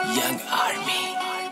Young Army।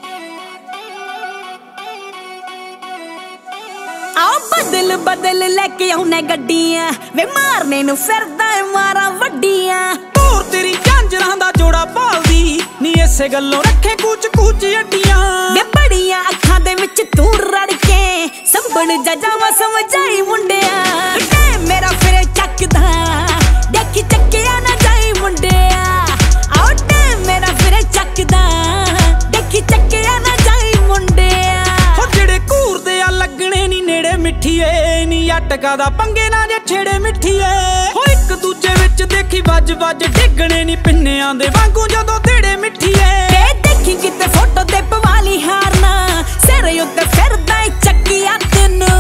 आओ बदल बदल लेके आउने गड्डियां वे मारने नू फिरदा है मारा वड्डियां तोर तेरी झांजरां दा जोड़ा भालदी नी इसे गल्लों रखे कूच कूच अड्डियां वे बड़ियां अखां दे विच तू रड़ के संभल जा जावा समझाई मुंडिया टाइम मेरा फिरे चकदा देखी चक्किया ना जाई मुंडिया आओ टाइम मेरा फिरे चकदा देखी चक्किया ना जाई मुंडिया हो जेड़े घूरदे आ लगणे नी नेड़े मिठीए नी अटका दा पंगे ना जे छेड़े मिठीए हो एक दूजे विच देखी वज वज डिगणे नी पिन्नियां दे वांगू जदों तेड़े मिठीए देखी किते फोटो ते पवाली हारना सिर उत्ते फिरदा चक्किया तेनू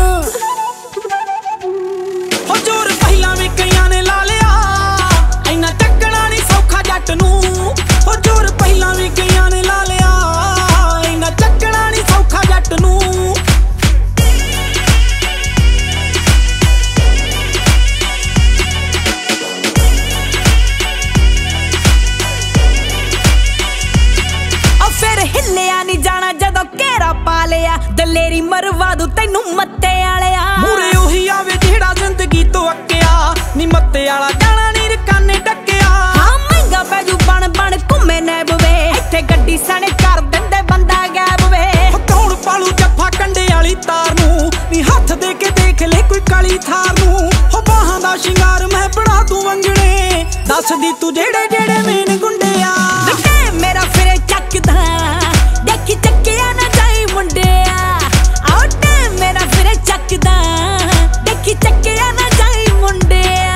हो जोर पहिला भी कईयां ने ला लिया इन्ना चक्कना नी सौखा जट नू हो जोर पहिला भी कईयां ने ला लिया इन्ना चक्कना नी सौखा जट नू हिलिया नी जाना जदों घेरा पा लिया दलेरी मरवा दू तैनू मत्ते आलिया मूरे ओही आवे जेड़ा जिंदगी तो अक्किया नी मत्ते आला गाना नी रकाने टक्किया हाँ महंगा पैजू बन बन घुमे नैब वे इत्थे गड्डी सने कर दिंदे बंदा गैब वे कौन पालू जफ्फा कंडे आली तार नू नी हथ दे के देख ले कोई काली थार नू हो बाहां दा शिंगार मैं बड़ा तू वंगणे दस दी तू जेड़े जेड़े मेन गुंडे आ मेरा फिरे चकदा देखी चक्किया ना जाई मुंडिया आओ टाइम मेरा फिरे चकदा देखी चक्किया ना जाई मुंडिया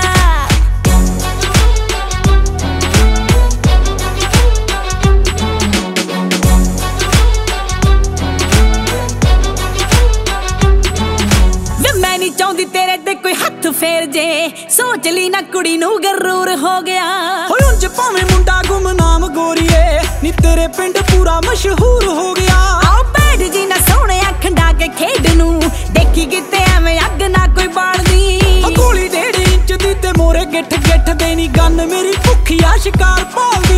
वे मैं नहीं चाहती तेरे ते कोई हथ फेर जे सोच ली ना कुड़ी नू गरूर हो गया होय उंज भावें मुंडा गुमनाम गोरीए नी तेरे पिंड पूरा मशहूर हो गया आओ बैठ जी ना सोने खंडा के खेड नू देखी किते एवें अग ना कोई बालदी गोली 1.5 इंच दी ते मोरे गिठ गिठ देनी गन मेरी भुखिया शिकार भालदी